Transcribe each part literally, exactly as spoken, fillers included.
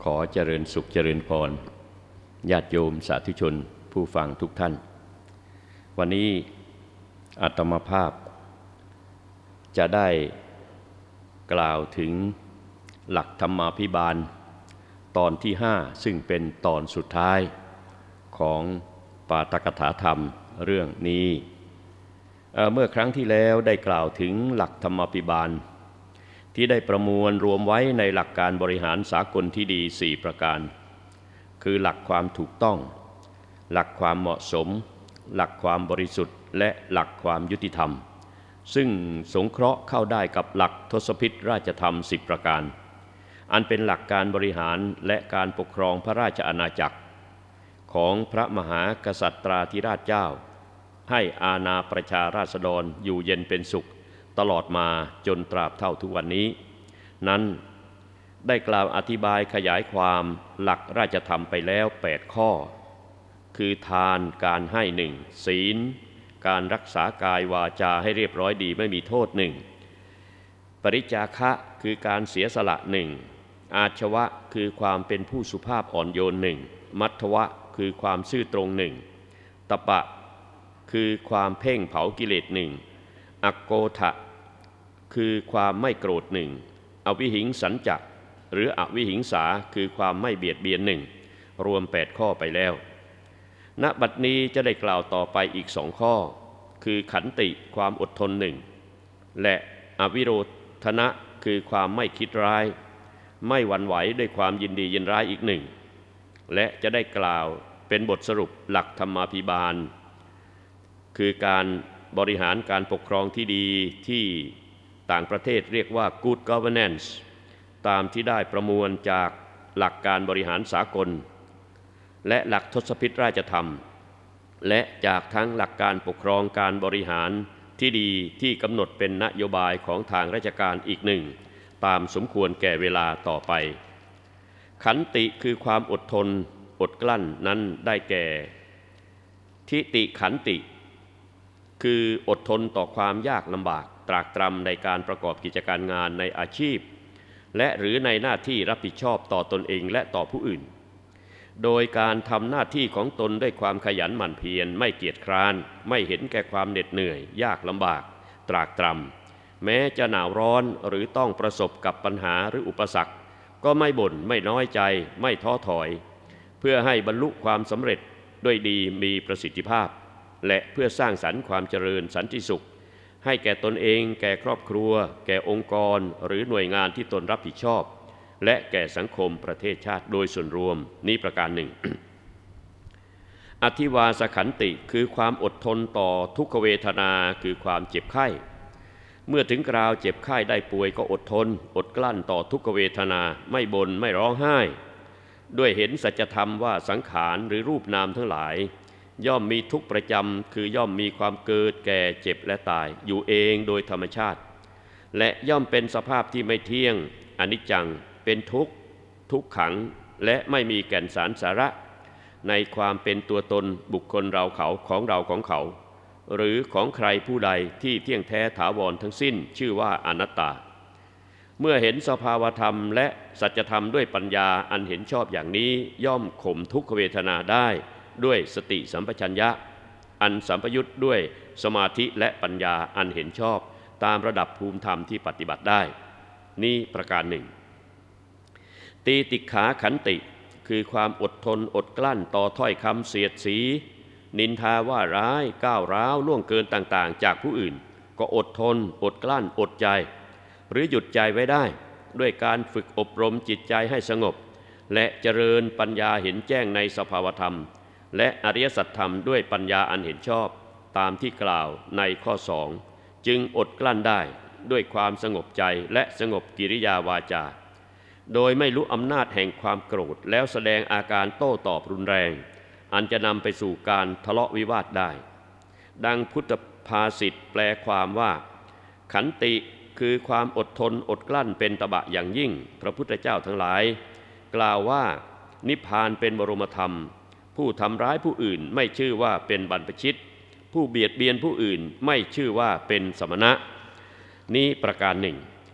ขอเจริญสุขเจริญพรญาติโยมสาธุชนผู้ฟังทุกท่านวันนี้อาตมาภาพจะได้กล่าวถึงหลักธรรมาภิบาลตอนที่ห้าซึ่งเป็นตอนสุดท้ายของปาฐกถาธรรมเรื่องนี้เอ่อเมื่อครั้งที่แล้วได้กล่าวถึงหลักธรรมาภิบาลที่ได้ประมวลรวมไว้ในหลักการบริหารสากลที่ดีสี่ประการคือหลักความถูกต้องหลักความเหมาะสมหลักความบริสุทธิ์และหลักความยุติธรรมซึ่งสงเคราะห์เข้าได้กับหลักทศพิธราชธรรมสิบประการอันเป็นหลักการบริหารและการปกครองพระราชอาณาจักรของพระมหากษัตราธิราชเจ้าให้อาณาประชาราษฎรอยู่เย็นเป็นสุขตลอดมาจนตราบเท่าทุกวันนี้นั้นได้กล่าวอธิบายขยายความหลักราชธรรมไปแล้วแปดข้อคือทานการให้หนึ่งศีลการรักษากายวาจาให้เรียบร้อยดีไม่มีโทษหนึ่งปริจาคะคือการเสียสละหนึ่งอาชวะคือความเป็นผู้สุภาพอ่อนโยนหนึ่งมัทวะคือความซื่อตรงหนึ่งตปะคือความเพ่งเผากิเลสหนึ่งอโกทะคือความไม่โกรธหนึ่งอวิหิงสัญจะหรืออวิหิงสาคือความไม่เบียดเบียนหนึ่งรวมแปดข้อไปแล้วณบัดนี้จะได้กล่าวต่อไปอีกสองข้อคือขันติความอดทนหนึ่งและอวิโรธนะคือความไม่คิดร้ายไม่หวั่นไหวด้วยความยินดียินร้ายอีกหนึ่งและจะได้กล่าวเป็นบทสรุปหลักธรรมาภิบาลคือการบริหารการปกครองที่ดีที่ต่างประเทศเรียกว่า Good Governance ตามที่ได้ประมวลจากหลักการบริหารสากลและหลักทศพิธราชธรรมและจากทั้งหลักการปกครองการบริหารที่ดีที่กำหนดเป็นนโยบายของทางราชการอีกหนึ่งตามสมควรแก่เวลาต่อไปขันติคือความอดทนอดกลั้นนั้นได้แก่ทิติขันติคืออดทนต่อความยากลำบากตรากตรำในการประกอบกิจการงานในอาชีพและหรือในหน้าที่รับผิดชอบต่อตนเองและต่อผู้อื่นโดยการทำหน้าที่ของตนด้วยความขยันหมั่นเพียรไม่เกียจคร้านไม่เห็นแก่ความเหน็ดเหนื่อยยากลำบากตรากตรำแม้จะหนาวร้อนหรือต้องประสบกับปัญหาหรืออุปสรรคก็ไม่บ่นไม่น้อยใจไม่ท้อถอยเพื่อให้บรรลุความสำเร็จด้วยดีมีประสิทธิภาพและเพื่อสร้างสรรค์ความเจริญสันติสุขให้แก่ตนเองแก่ครอบครัวแก่องค์กรหรือหน่วยงานที่ตนรับผิดชอบและแก่สังคมประเทศชาติโดยส่วนรวมนี้ประการหนึ่ง อธิวาสขันติคือความอดทนต่อทุกขเวทนาคือความเจ็บไข้เมื่อถึงคราวเจ็บไข้ได้ป่วยก็อดทนอดกลั้นต่อทุกขเวทนาไม่บ่นไม่ร้องไห้ด้วยเห็นสัจธรรมว่าสังขารหรือรูปนามทั้งหลายย่อมมีทุกข์ประจำคือย่อมมีความเกิดแก่เจ็บและตายอยู่เองโดยธรรมชาติและย่อมเป็นสภาพที่ไม่เที่ยงอนิจจังเป็นทุกข์ทุกขังและไม่มีแก่นสารสาระในความเป็นตัวตนบุคคลเราเขาของเราของเขาหรือของใครผู้ใดที่เที่ยงแท้ถาวรทั้งสิ้นชื่อว่าอนัตตาเมื่อเห็นสภาวธรรมและสัจธรรมด้วยปัญญาอันเห็นชอบอย่างนี้ย่อมข่มทุกขเวทนาได้ด้วยสติสัมปชัญญะอันสัมปยุตด้วยสมาธิและปัญญาอันเห็นชอบตามระดับภูมิธรรมที่ปฏิบัติได้นี้ประการหนึ่งตีติขาขันติคือความอดทนอดกลั้นต่อถ้อยคำเสียดสีนินทาว่าร้ายก้าวร้าวล่วงเกินต่างๆจากผู้อื่นก็อดทนอดกลั้นอดใจหรือหยุดใจไว้ได้ด้วยการฝึกอบรมจิตใจให้สงบและเจริญปัญญาเห็นแจ้งในสภาวธรรมและอริยสัจธรรมด้วยปัญญาอันเห็นชอบตามที่กล่าวในข้อสองจึงอดกลั้นได้ด้วยความสงบใจและสงบกิริยาวาจาโดยไม่รู้อำนาจแห่งความโกรธแล้วแสดงอาการโต้ตอบรุนแรงอันจะนำไปสู่การทะเลาะวิวาทได้ดังพุทธภาษิตแปลความว่าขันติคือความอดทนอดกลั้นเป็นตบะอย่างยิ่งพระพุทธเจ้าทั้งหลายกล่าวว่านิพพานเป็นบรมธรรมผู้ทำร้ายผู้อื่นไม่ชื่อว่าเป็นบรรพชิตผู้เบียดเบียนผู้อื่นไม่ชื่อว่าเป็นสมณะนี้ประการหนึ่ง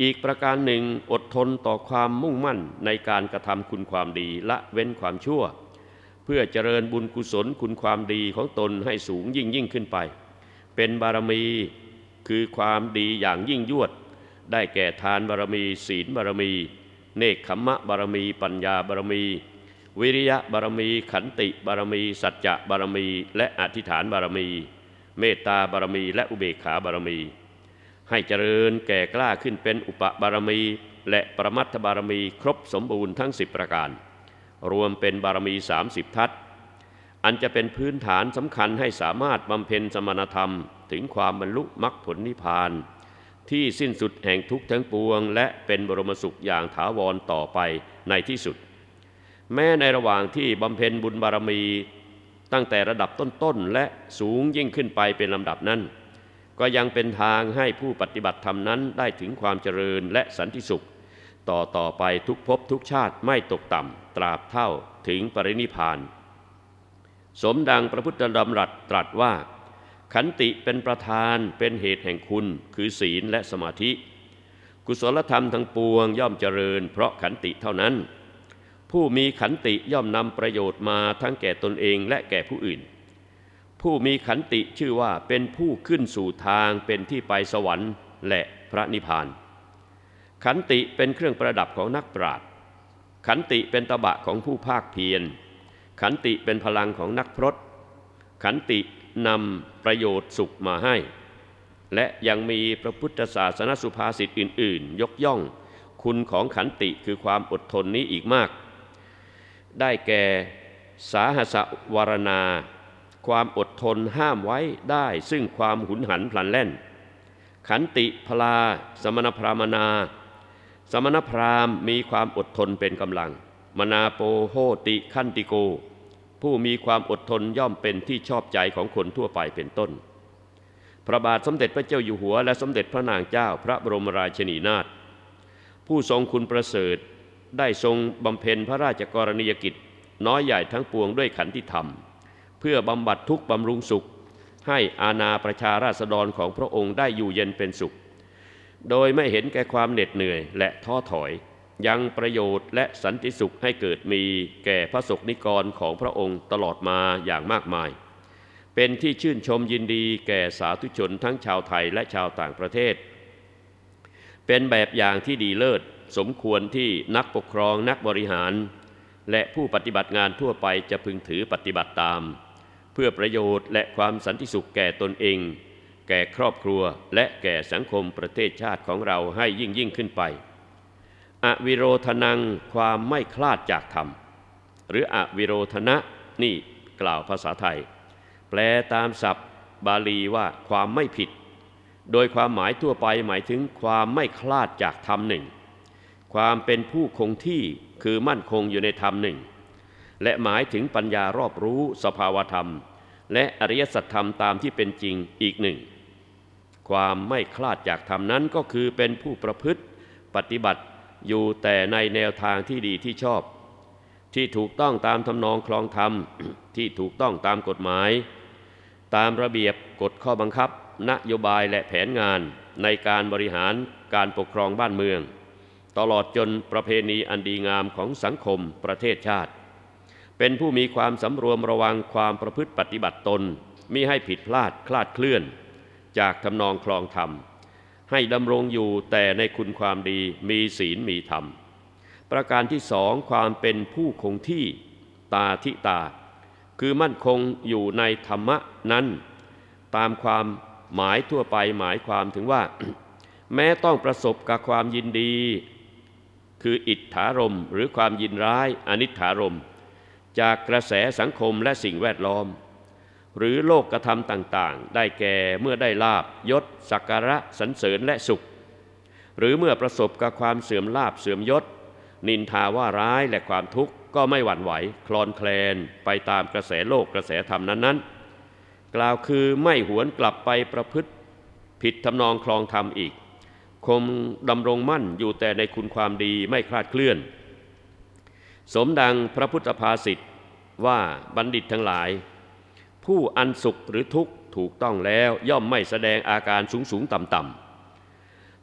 อีกประการหนึ่งอดทนต่อความมุ่งมั่นในการกระทำคุณความดีละเว้นความชั่วเพื่อเจริญบุญกุศลคุณความดีของตนให้สูงยิ่งยิ่งขึ้นไปเป็นบารมีคือความดีอย่างยิ่งยวดได้แก่ทานบารมีศีลบารมีเนกขัมมะบารมีปัญญาบารมีวิริยะบารมีขันติบารมีสัจจะบารมีและอธิษฐานบารมีเมตตาบารมีและอุเบกขาบารมีให้เจริญแก่กล้าขึ้นเป็นอุปบารมีและปรมัตถบารมีครบสมบูรณ์ทั้งสิบประการรวมเป็นบารมีสามสิบทัศน์อันจะเป็นพื้นฐานสำคัญให้สามารถบำเพ็ญสมณธรรมถึงความบรรลุมรรคผลนิพพานที่สิ้นสุดแห่งทุกข์ทั้งปวงและเป็นบรมสุขอย่างถาวรต่อไปในที่สุดแม้ในระหว่างที่บำเพ็ญบุญบารมีตั้งแต่ระดับต้นๆและสูงยิ่งขึ้นไปเป็นลำดับนั้นก็ยังเป็นทางให้ผู้ปฏิบัติธรรมนั้นได้ถึงความเจริญและสันติสุขต่อต่อไปทุกภพทุกชาติไม่ตกต่ำตราบเท่าถึงปรินิพพานสมดังพระพุทธดำรัสตรัสว่าขันติเป็นประธานเป็นเหตุแห่งคุณคือศีลและสมาธิกุศลธรรมทั้งปวงย่อมเจริญเพราะขันติเท่านั้นผู้มีขันติย่อมนำประโยชน์มาทั้งแก่ตนเองและแก่ผู้อื่นผู้มีขันติชื่อว่าเป็นผู้ขึ้นสู่ทางเป็นที่ไปสวรรค์และพระนิพพานขันติเป็นเครื่องประดับของนักปราชญ์ขันติเป็นตบะของผู้ภาคเพียรขันติเป็นพลังของนักพรตขันตินำประโยชน์สุขมาให้และยังมีพระพุทธศาสนสุภาษิตอื่นๆยกย่องคุณของขันติคือความอดทนนี้อีกมากได้แก่สาหัสวรณาความอดทนห้ามไว้ได้ซึ่งความหุนหันพลันแล่นขันติพลาสมณพราหมนาสมณพราหมณ์มีความอดทนเป็นกำลังมนาโปโหติขันติโกผู้มีความอดทนย่อมเป็นที่ชอบใจของคนทั่วไปเป็นต้นพระบาทสมเด็จพระเจ้าอยู่หัวและสมเด็จพระนางเจ้าพระบรมราชินีนาถผู้ทรงคุณประเสริฐได้ทรงบำเพ็ญพระราชกรณียกิจน้อยใหญ่ทั้งปวงด้วยขันติธรรมเพื่อบำบัดทุกข์บำรุงสุขให้อาณาประชาราษฎรของพระองค์ได้อยู่เย็นเป็นสุขโดยไม่เห็นแก่ความเหน็ดเหนื่อยและท้อถอยยังประโยชน์และสันติสุขให้เกิดมีแก่พระสงฆ์นิกรของพระองค์ตลอดมาอย่างมากมายเป็นที่ชื่นชมยินดีแก่สาธุชนทั้งชาวไทยและชาวต่างประเทศเป็นแบบอย่างที่ดีเลิศสมควรที่นักปกครองนักบริหารและผู้ปฏิบัติงานทั่วไปจะพึงถือปฏิบัติตามเพื่อประโยชน์และความสันติสุขแก่ตนเองแก่ครอบครัวและแก่สังคมประเทศชาติของเราให้ยิ่งยิ่งขึ้นไปอวิโรธนังความไม่คลาดจากธรรมหรืออวิโรธนะนี่กล่าวภาษาไทยแปลตามศัพท์บาลีว่าความไม่ผิดโดยความหมายทั่วไปหมายถึงความไม่คลาดจากธรรมหนึ่งความเป็นผู้คงที่คือมั่นคงอยู่ในธรรมหนึ่งและหมายถึงปัญญารอบรู้สภาวธรรมและอริยสัจธรรมตามที่เป็นจริงอีกหนึ่งความไม่คลาดจากธรรมนั้นก็คือเป็นผู้ประพฤติปฏิบัติอยู่แต่ในแนวทางที่ดีที่ชอบที่ถูกต้องตามทำนองคลองธรรม ที่ถูกต้องตามกฎหมายตามระเบียบกฎข้อบังคับนโยบายและแผนงานในการบริหารการปกครองบ้านเมืองตลอดจนประเพณีอันดีงามของสังคมประเทศชาติเป็นผู้มีความสำรวมระวังความประพฤติปฏิบัติตนมิให้ผิดพลาดคลาดเคลื่อนจากทำนองคลองธรรมให้ดำรงอยู่แต่ในคุณความดีมีศีลมีธรรมประการที่สองความเป็นผู้คงที่ตาทิตาคือมั่นคงอยู่ในธรรมะนั้นตามความหมายทั่วไปหมายความถึงว่า แม้ต้องประสบกับความยินดีคืออิทธารมหรือความยินร้ายอนิทธารมจากกระแสสังคมและสิ่งแวดล้อมหรือโลกกระทำต่างๆได้แก่เมื่อได้ลาภยศสักการะสรรเสริญและสุขหรือเมื่อประสบกับความเสื่อมลาภเสื่อมยศนินทาว่าร้ายและความทุกข์ก็ไม่หวั่นไหวคลอนแคลนไปตามกระแสโลกกระแสธรรมนั้นๆกล่าวคือไม่หวนกลับไปประพฤติผิดทำนองคลองธรรมอีกคงดำรงมั่นอยู่แต่ในคุณความดีไม่คลาดเคลื่อนสมดังพระพุทธภาษิตว่าบัณฑิตทั้งหลายผู้อันสุขหรือทุกข์ถูกต้องแล้วย่อมไม่แสดงอาการสูงสูงต่ำต่ำ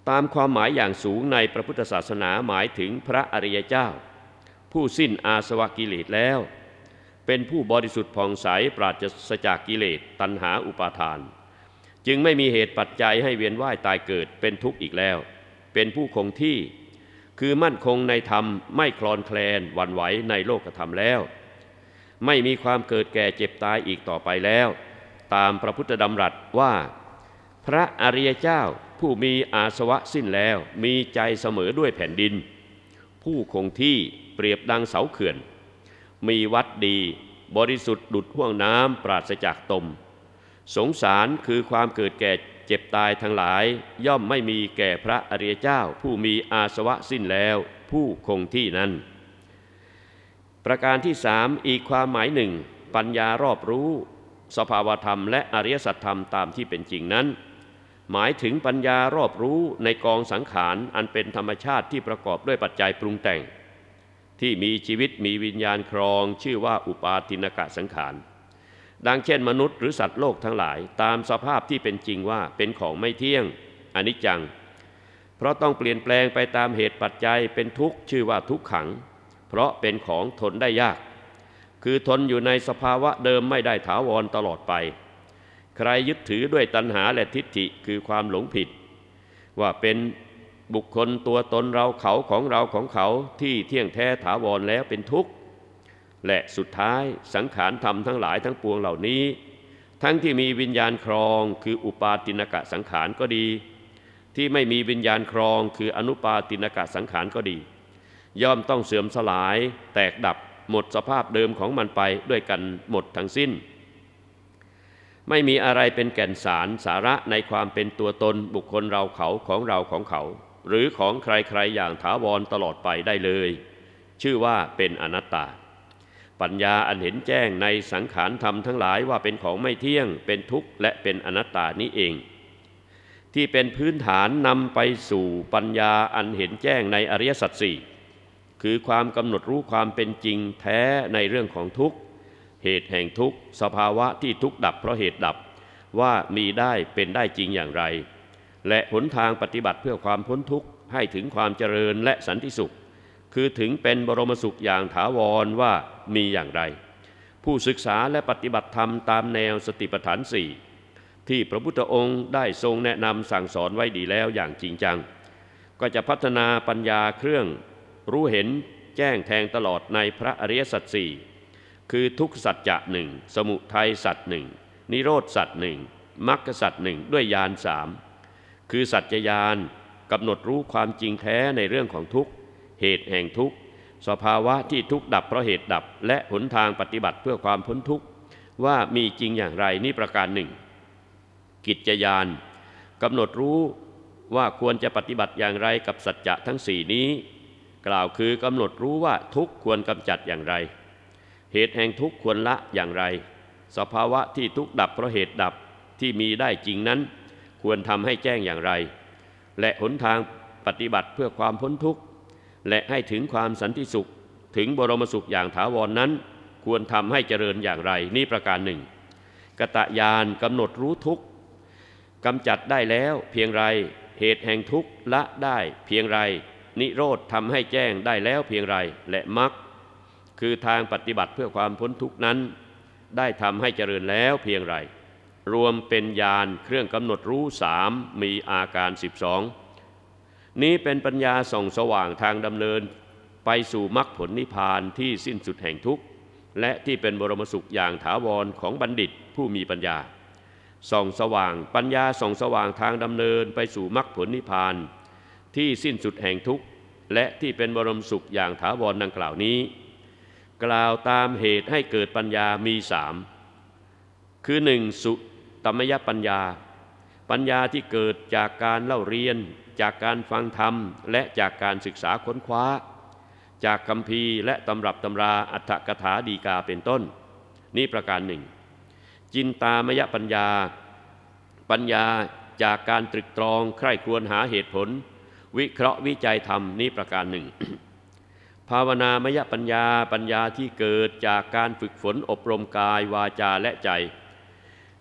ตามความหมายอย่างสูงในพระพุทธศาสนาหมายถึงพระอริยเจ้าผู้สิ้นอาสวะกิเลสแล้วเป็นผู้บริสุทธิ์ผ่องใสปราศจากกิเลสตัณหาอุปาทานจึงไม่มีเหตุปัจจัยให้เวียนว่ายตายเกิดเป็นทุกข์อีกแล้วเป็นผู้คงที่คือมั่นคงในธรรมไม่คลอนแคลนหวั่นไหวในโลกธรรมแล้วไม่มีความเกิดแก่เจ็บตายอีกต่อไปแล้วตามพระพุทธดำรัสว่าพระอริยเจ้าผู้มีอาสวะสิ้นแล้วมีใจเสมอด้วยแผ่นดินผู้คงที่เปรียบดังเสาเขื่อนมีวัดดีบริสุทธิ์ดุจห้วงน้ำปราศจากตมสงสารคือความเกิดแก่เจ็บตายทั้งหลายย่อมไม่มีแก่พระอริยเจ้าผู้มีอาสวะสิ้นแล้วผู้คงที่นั้นประการที่สามอีกความหมายหนึ่งปัญญารอบรู้สภาวธรรมและอริยสัจธรรมตามที่เป็นจริงนั้นหมายถึงปัญญารอบรู้ในกองสังขารอันเป็นธรรมชาติที่ประกอบด้วยปัจจัยปรุงแต่งที่มีชีวิตมีวิญญาณครองชื่อว่าอุปาทินกสังขารดังเช่นมนุษย์หรือสัตว์โลกทั้งหลายตามสภาพที่เป็นจริงว่าเป็นของไม่เที่ยงอนิจจังเพราะต้องเปลี่ยนแปลงไปตามเหตุปัจจัยเป็นทุกข์ชื่อว่าทุกขังเพราะเป็นของทนได้ยากคือทนอยู่ในสภาวะเดิมไม่ได้ถาวรตลอดไปใครยึดถือด้วยตัณหาและทิฏฐิคือความหลงผิดว่าเป็นบุคคลตัวตนเราเขาของเราของเขาที่เที่ยงแท้ถาวรแล้วเป็นทุกข์และสุดท้ายสังขารธรรมทั้งหลายทั้งปวงเหล่านี้ทั้งที่มีวิญญาณครองคืออุปาทินกะสังขารก็ดีที่ไม่มีวิญญาณครองคืออนุปาทินกะสังขารก็ดีย่อมต้องเสื่อมสลายแตกดับหมดสภาพเดิมของมันไปด้วยกันหมดทั้งสิ้นไม่มีอะไรเป็นแก่นสารสาระในความเป็นตัวตนบุคคลเราเขาของเราของเขาหรือของใครๆอย่างถาวรตลอดไปได้เลยชื่อว่าเป็นอนัตตาปัญญาอันเห็นแจ้งในสังขารธรรมทั้งหลายว่าเป็นของไม่เที่ยงเป็นทุกข์และเป็นอนัตตานี้เองที่เป็นพื้นฐานนำไปสู่ปัญญาอันเห็นแจ้งในอริยสัจสี่คือความกำหนดรู้ความเป็นจริงแท้ในเรื่องของทุกข์เหตุแห่งทุกข์สภาวะที่ทุกข์ดับเพราะเหตุดับว่ามีได้เป็นได้จริงอย่างไรและหนทางปฏิบัติเพื่อความพ้นทุกข์ให้ถึงความเจริญและสันติสุขคือถึงเป็นบรมสุขอย่างถาวรว่ามีอย่างไรผู้ศึกษาและปฏิบัติธรรมตามแนวสติปัฏฐานสี่ที่พระพุทธองค์ได้ทรงแนะนำสั่งสอนไว้ดีแล้วอย่างจริงจังก็จะพัฒนาปัญญาเครื่องรู้เห็นแจ้งแทงตลอดในพระอริยสัจสี่คือทุกขสัจจะหนึ่งสมุทัยสัจหนึ่งนิโรธสัจหนึ่งมรรคสัจหนึ่งด้วยญาณสามคือสัจจญาณกำหนดรู้ความจริงแท้ในเรื่องของทุกข์เหตุแห่งทุกข์สภาวะที่ทุกข์ดับเพราะเหตุดับและหนทางปฏิบัติเพื่อความพ้นทุกข์ว่ามีจริงอย่างไรนี่ประการหนึ่งกิจญาณกำหนดรู้ว่าควรจะปฏิบัติอย่างไรกับสัจจะทั้งสี่นี้กล่าวคือกำหนดรู้ว่าทุกข์ควรกำจัดอย่างไรเหตุแห่งทุกข์ควรละอย่างไรสภาวะที่ทุกข์ดับเพราะเหตุดับที่มีได้จริงนั้นควรทำให้แจ้งอย่างไรและหนทางปฏิบัติเพื่อความพ้นทุกข์และให้ถึงความสันติสุขถึงบรมสุขอย่างถาวร น, นั้นควรทำให้เจริญอย่างไรนี่ประการหนึ่งกตญาณกำหนดรู้ทุกข์กำจัดได้แล้วเพียงไรเหตุแห่งทุกข์ละได้เพียงไรนิโรธทำให้แจ้งได้แล้วเพียงไรและมรรคคือทางปฏิบัติเพื่อความพ้นทุกข์นั้นได้ทำให้เจริญแล้วเพียงไรรวมเป็นญาณเครื่องกำหนดรู้สามมีอาการสิบสองนี้เป็นปัญญาส่องสว่างทางดำเนินไปสู่มรรคผลนิพพานที่สิ้นสุดแห่งทุกข์และที่เป็นบรมสุขอย่างถาวรของบัณฑิตผู้มีปัญญาส่องสว่างปัญญาส่องสว่างทางดำเนินไปสู่มรรคผลนิพพานที่สิ้นสุดแห่งทุกข์และที่เป็นบรมสุขอย่างถาวรดังกล่าวนี้กล่าวตามเหตุให้เกิดปัญญามีสามคือหนึ่งสุตมยปัญญาปัญญาที่เกิดจากการเล่าเรียนจากการฟังธรรมและจากการศึกษาค้นคว้าจากคัมภีร์และตำรับตำราอรรถกถาดีกาเป็นต้นนี่ประการหนึ่งจินตามยปัญญาปัญญาจากการตรึกตรองใคร่ครวญหาเหตุผลวิเคราะห์วิจัยธรรมนี่ประการหนึ่ง ภาวนามยปัญญาปัญญาที่เกิดจากการฝึกฝนอบรมกายวาจาและใจ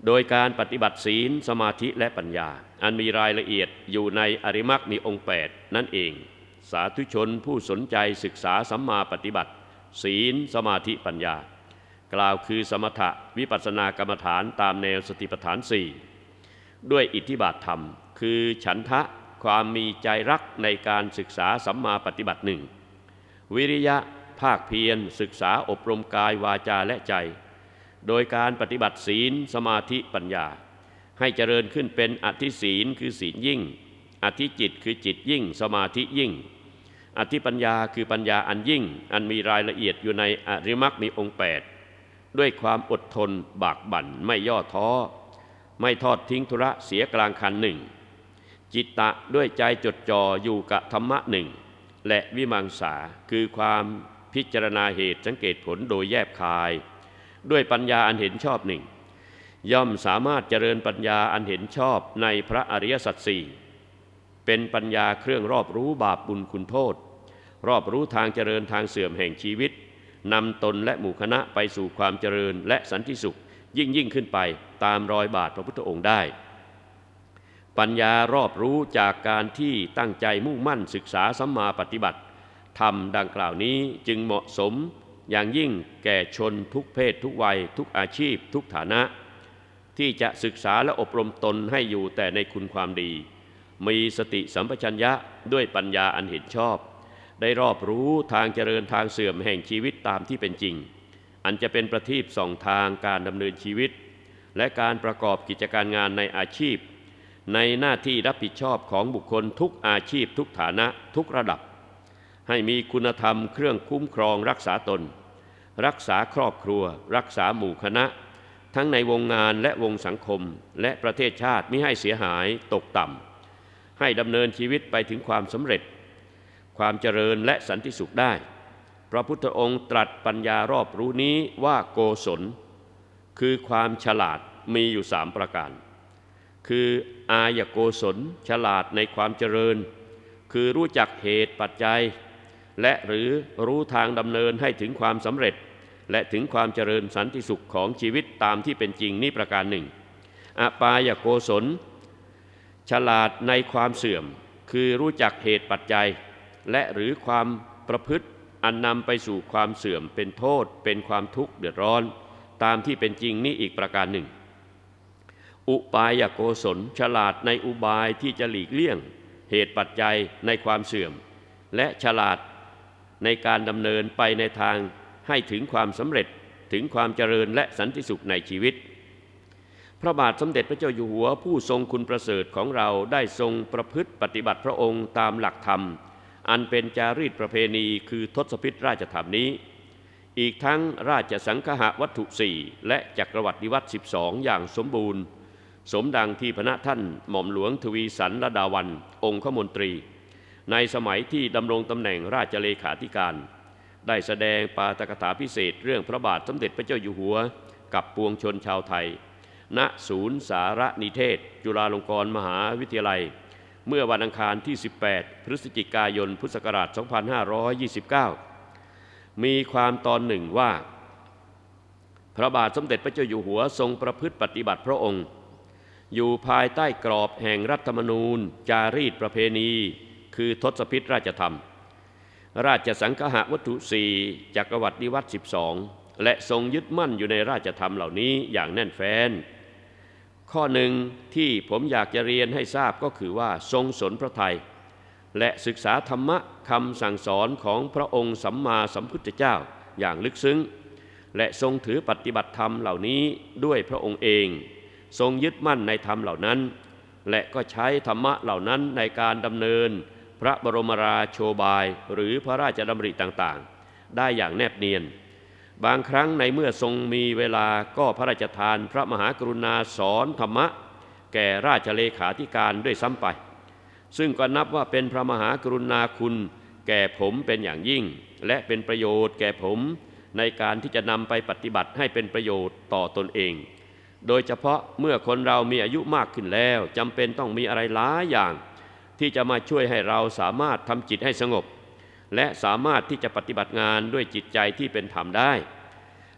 โดยการปฏิบัติศีลสมาธิและปัญญาอันมีรายละเอียดอยู่ในอริมักมีองค์แปดนั่นเองสาธุชนผู้สนใจศึกษาสัมมาปฏิบัติศีลสมาธิปัญญากล่าวคือสมถะวิปัสสนากรรมฐานตามแนวสติปัฏฐานสี่ด้วยอิทธิบาทธรรมคือฉันทะความมีใจรักในการศึกษาสัมมาปฏิบัติหนึ่งวิริยะภาคเพียรศึกษาอบรมกายวาจาและใจโดยการปฏิบัติศีลสมาธิปัญญาให้เจริญขึ้นเป็นอธิศีลคือศีลยิ่งอธิจิตคือจิตยิ่งสมาธิยิ่งอธิปัญญาคือปัญญาอันยิ่งอันมีรายละเอียดอยู่ในอริมักมีองค์แปดด้วยความอดทนบากบั่นไม่ย่อท้อไม่ทอดทิ้งธุระเสียกลางคันหนึ่งจิตตะด้วยใจจดจ่ออยู่กับธรรมะหนึ่งและวิมังสาคือความพิจารณาเหตุสังเกตผลโดยแยบคายด้วยปัญญาอันเห็นชอบหนึ่งย่อมสามารถเจริญปัญญาอันเห็นชอบในพระอริยสัจสี่เป็นปัญญาเครื่องรอบรู้บาปบุญคุณโทษรอบรู้ทางเจริญทางเสื่อมแห่งชีวิตนำตนและหมู่คณะไปสู่ความเจริญและสันติสุขยิ่งยิ่งขึ้นไปตามรอยบาทพระพุทธองค์ได้ปัญญารอบรู้จากการที่ตั้งใจมุ่งมั่นศึกษาสัมมาปฏิบัติธรรมดังกล่าวนี้จึงเหมาะสมอย่างยิ่งแก่ชนทุกเพศทุกวัยทุกอาชีพทุกฐานะที่จะศึกษาและอบรมตนให้อยู่แต่ในคุณความดีมีสติสัมปชัญญะด้วยปัญญาอันเห็นชอบได้รอบรู้ทางเจริญทางเสื่อมแห่งชีวิตตามที่เป็นจริงอันจะเป็นประทีปส่องทางการดำเนินชีวิตและการประกอบกิจการงานในอาชีพในหน้าที่รับผิดชอบของบุคคลทุกอาชีพทุกฐานะทุกระดับให้มีคุณธรรมเครื่องคุ้มครองรักษาตนรักษาครอบครัวรักษาหมู่คณะทั้งในวงงานและวงสังคมและประเทศชาติมิให้เสียหายตกต่ำให้ดำเนินชีวิตไปถึงความสำเร็จความเจริญและสันติสุขได้พระพุทธองค์ตรัสปัญญารอบรู้นี้ว่าโกศลคือความฉลาดมีอยู่สามประการคืออายโกศลฉลาดในความเจริญคือรู้จักเหตุปัจจัยและหรือรู้ทางดำเนินให้ถึงความสำเร็จและถึงความเจริญสันติสุขของชีวิตตามที่เป็นจริงนี่ประการหนึ่งอปายโกศลฉลาดในความเสื่อมคือรู้จักเหตุปัจจัยและหรือความประพฤติอันนำไปสู่ความเสื่อมเป็นโทษเป็นความทุกข์เดือดร้อนตามที่เป็นจริงนี่อีกประการหนึ่งอุปายโกศลฉลาดในอุบายที่จะหลีกเลี่ยงเหตุปัจจัยในความเสื่อมและฉลาดในการดำเนินไปในทางให้ถึงความสำเร็จถึงความเจริญและสันติสุขในชีวิตพระบาทสมเด็จพระเจ้าอยู่หัวผู้ทรงคุณประเสริฐของเราได้ทรงประพฤติปฏิบัติพระองค์ตามหลักธรรมอันเป็นจารีตประเพณีคือทศพิธราชธรรมนี้อีกทั้งราชสังฆะวัตถุสี่และจักรวรรดิวัตรสิบสองอย่างสมบูรณ์สมดังที่พระท่านหม่อมหลวงทวีสันรดาวัลย์องคมนตรีในสมัยที่ดำรงตำแหน่งราชเลขาธิการได้แสดงปาฐกถาพิเศษเรื่องพระบาทสมเด็จพระเจ้าอยู่หัวกับปวงชนชาวไทยณศูนย์สารนิเทศจุฬาลงกรณ์มหาวิทยาลัยเมื่อวันอังคารที่สิบแปดพฤศจิกายนพุทธศักราชสองพันห้าร้อยยี่สิบเก้ามีความตอนหนึ่งว่าพระบาทสมเด็จพระเจ้าอยู่หัวทรงประพฤติปฏิบัติพระองค์อยู่ภายใต้กรอบแห่งรัฐธรรมนูญจารีตประเพณีคือทศพิธราชธรรมราชสังฆะวัตถุสี่จักรวรรดิวัตรสิบสองและทรงยึดมั่นอยู่ในราชธรรมเหล่านี้อย่างแน่นแฟ้นข้อหนึ่งที่ผมอยากจะเรียนให้ทราบก็คือว่าทรงสนพระทัยและศึกษาธรรมะคำสั่งสอนของพระองค์สัมมาสัมพุทธเจ้าอย่างลึกซึ้งและทรงถือปฏิบัติธรรมเหล่านี้ด้วยพระองค์เองทรงยึดมั่นในธรรมเหล่านั้นและก็ใช้ธรรมะเหล่านั้นในการดำเนินพระบรมราโชบายหรือพระราชดำริต่างๆได้อย่างแนบเนียนบางครั้งในเมื่อทรงมีเวลาก็พระราชทานพระมหากรุณาสอนธรรมะแก่ราชเลขาธิการด้วยซ้ำไปซึ่งก็นับว่าเป็นพระมหากรุณาคุณแก่ผมเป็นอย่างยิ่งและเป็นประโยชน์แก่ผมในการที่จะนำไปปฏิบัติให้เป็นประโยชน์ต่อตนเองโดยเฉพาะเมื่อคนเรามีอายุมากขึ้นแล้วจำเป็นต้องมีอะไรหลายอย่างที่จะมาช่วยให้เราสามารถทำจิตให้สงบและสามารถที่จะปฏิบัติงานด้วยจิตใจที่เป็นธรรมได้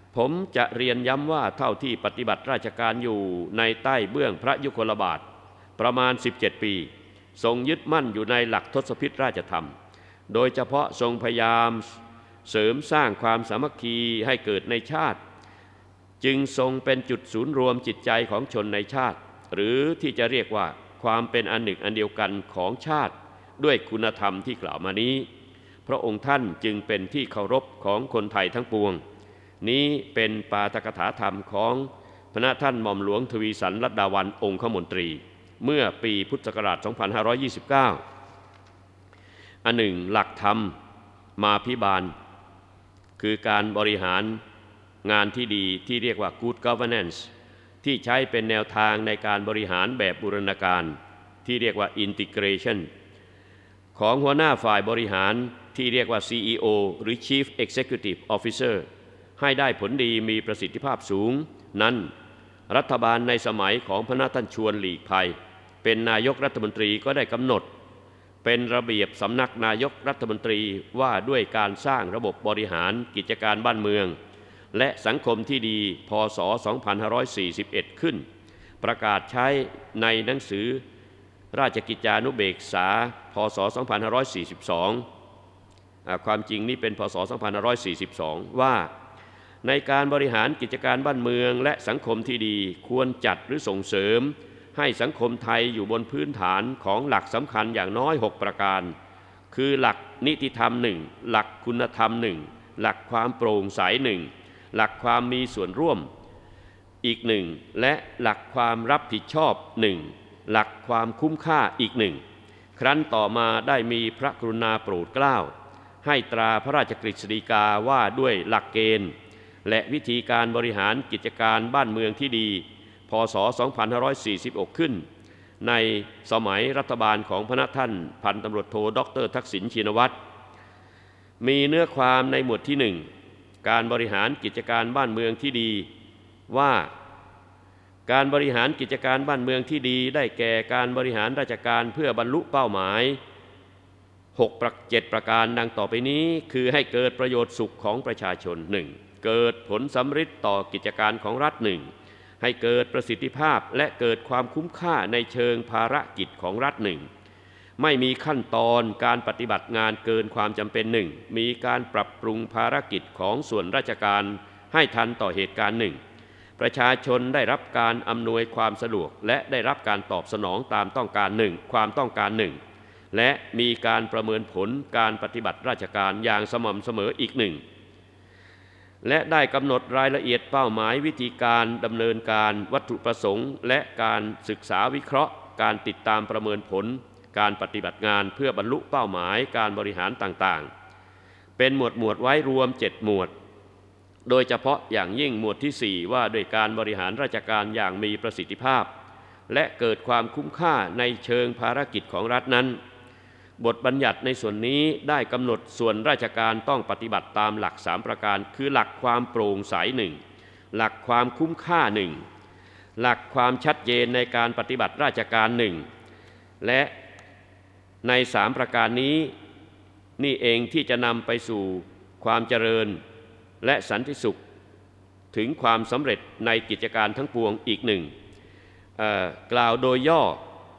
ผมจะเรียนย้ำว่าเท่าที่ปฏิบัติราชการอยู่ในใต้เบื้องพระยุคลบาทประมาณสิบเจ็ดปีทรงยึดมั่นอยู่ในหลักทศพิธราชธรรมโดยเฉพาะทรงพยายามเสริมสร้างความสามัคคีให้เกิดในชาติจึงทรงเป็นจุดศูนย์รวมจิตใจของชนในชาติหรือที่จะเรียกว่าความเป็นอันหนึ่งอันเดียวกันของชาติด้วยคุณธรรมที่กล่าวมานี้พระองค์ท่านจึงเป็นที่เคารพของคนไทยทั้งปวงนี้เป็นปาฐกถาธรรมของพระท่านหม่อมหลวงทวีสันรัตดาวัลย์องคมนตรีเมื่อปีพุทธศักราช สองพันห้าร้อยยี่สิบเก้า อันหนึ่งหลักธรรมมาภิบาลคือการบริหารงานที่ดีที่เรียกว่า Good Governance ที่ใช้เป็นแนวทางในการบริหารแบบบูรณาการที่เรียกว่า Integration ของหัวหน้าฝ่ายบริหารที่เรียกว่า ซี อี โอ หรือ Chief Executive Officer ให้ได้ผลดีมีประสิทธิภาพสูงนั้นรัฐบาลในสมัยของพระท่านชวนหลีกภัยเป็นนายกรัฐมนตรีก็ได้กำหนดเป็นระเบียบสำนักนายกรัฐมนตรีว่าด้วยการสร้างระบบบริหารกิจการบ้านเมืองและสังคมที่ดีพ.ศ. สองพันห้าร้อยสี่สิบเอ็ด ขึ้นประกาศใช้ในหนังสือราชกิจจานุเบกษาพ.ศ. สองพันห้าร้อยสี่สิบสองความจริงนี่เป็นพ.ศ. สองพันห้าร้อยสี่สิบสองว่าในการบริหารกิจการบ้านเมืองและสังคมที่ดีควรจัดหรือส่งเสริมให้สังคมไทยอยู่บนพื้นฐานของหลักสำคัญอย่างน้อยหกประการคือหลักนิติธรรมหนึ่งหลักคุณธรรมหนึ่งหลักความโปร่งใสหนึ่งหลักความมีส่วนร่วมอีกหนึ่งและหลักความรับผิดชอบหนึ่งหลักความคุ้มค่าอีกหนึ่งครั้นต่อมาได้มีพระกรุณาโปรดเกล้าให้ตราพระราชกฤษฎีกาว่าด้วยหลักเกณฑ์และวิธีการบริหารกิจการบ้านเมืองที่ดีพ.ศ. สองพันห้าร้อยสี่สิบหก ขึ้นในสมัยรัฐบาลของพระท่านพันตำรวจโทดร.ทักษิณชินวัตรมีเนื้อความในหมวดที่หนึ่งการบริหารกิจการบ้านเมืองที่ดีว่าการบริหารกิจการบ้านเมืองที่ดีได้แก่การบริหารราชการเพื่อบรรลุเป้าหมายหกประเจ็ดประการดังต่อไปนี้คือให้เกิดประโยชน์สุขของประชาชนหนึ่งเกิดผลสำฤทธิ์ต่อกิจการของรัฐหนึ่งให้เกิดประสิทธิภาพและเกิดความคุ้มค่าในเชิงภารกิจของรัฐหนึ่งไม่มีขั้นตอนการปฏิบัติงานเกินความจำเป็นหนึ่งมีการปรับปรุงภารกิจของส่วนราชการให้ทันต่อเหตุการณ์หนึ่งประชาชนได้รับการอำนวยความสะดวกและได้รับการตอบสนองตามต้องการหนึ่งความต้องการหนึ่งและมีการประเมินผลการปฏิบัติราชการอย่างสม่ำเสมออีกหนึ่งและได้กำหนดรายละเอียดเป้าหมายวิธีการดำเนินการวัตถุประสงค์และการศึกษาวิเคราะห์การติดตามประเมินผลการปฏิบัติงานเพื่อบรรลุเป้าหมายการบริหารต่างๆเป็นหมวดหมวดไว้รวมเจ็ดหมวดโดยเฉพาะอย่างยิ่งหมวดที่สี่ว่าด้วยการบริหารราชการอย่างมีประสิทธิภาพและเกิดความคุ้มค่าในเชิงภารกิจของรัฐนั้นบทบัญญัติในส่วนนี้ได้กำหนดส่วนราชการต้องปฏิบัติตามหลักสามประการคือหลักความโปร่งใสหนึ่งหลักความคุ้มค่าหนึ่งหลักความชัดเจนในการปฏิบัติราชการหนึ่งและในสามประการนี้นี่เองที่จะนำไปสู่ความเจริญและสันติสุขถึงความสำเร็จในกิจการทั้งปวงอีกหนึ่งกล่าวโดยย่อ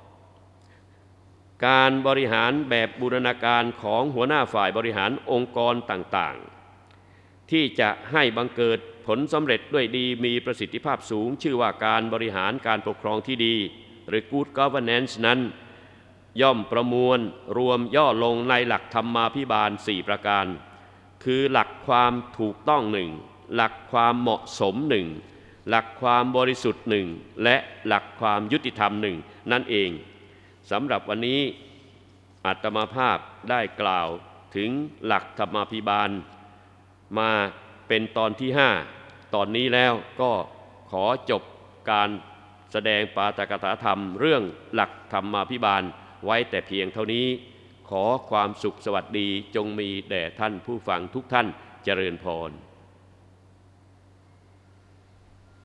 การบริหารแบบบูรณาการของหัวหน้าฝ่ายบริหารองค์กรต่างๆที่จะให้บังเกิดผลสำเร็จด้วยดีมีประสิทธิภาพสูงชื่อว่าการบริหารการปกครองที่ดีหรือ Good Governance นั้นย่อมประมวลรวมย่อลงในหลักธรรมาภิบาลสี่ประการคือหลักความถูกต้องหนึ่งหลักความเหมาะสมหนึ่งหลักความบริสุทธิ์หนึ่งและหลักความยุติธรรมหนึ่งนั่นเองสำหรับวันนี้อาตมาภาพได้กล่าวถึงหลักธรรมาภิบาลมาเป็นตอนที่ห้าตอนนี้แล้วก็ขอจบการแสดงปาฐกถาธรรมเรื่องหลักธรรมาภิบาลไว้แต่เพียงเท่านี้ขอความสุขสวัสดีจงมีแด่ท่านผู้ฟังทุกท่านเจริญพร